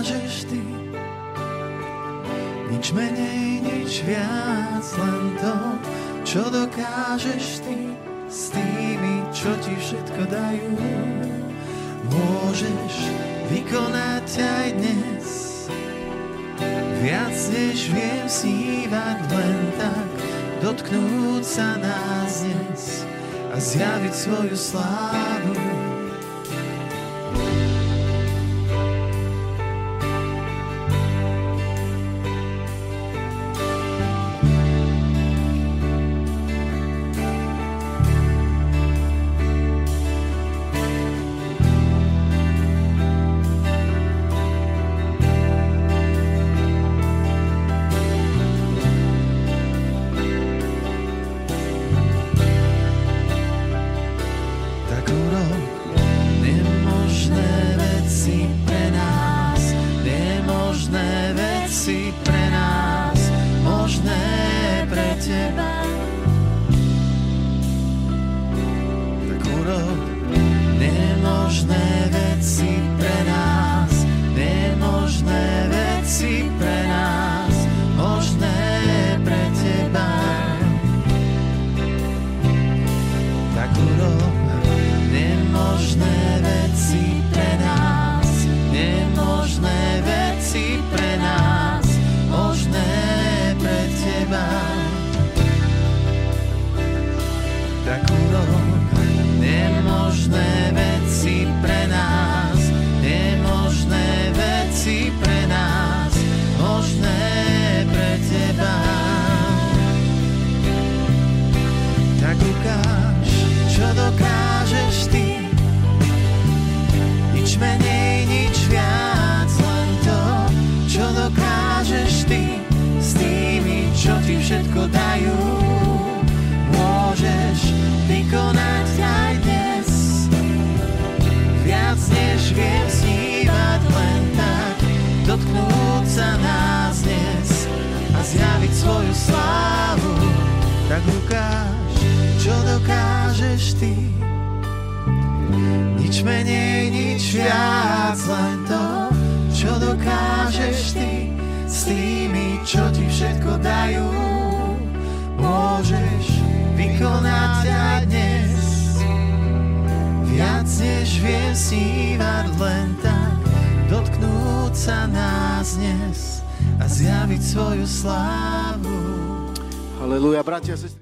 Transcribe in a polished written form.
dokážeš ty, nič menej, nič viac, len to, čo dokážeš ty s tými, čo ti všetko dajú. Môžeš vykonať aj dnes viac, než viem snívať, len tak dotknúť sa nás dnes a zjaviť svoju slávu. Halelúja, bratia a sestry.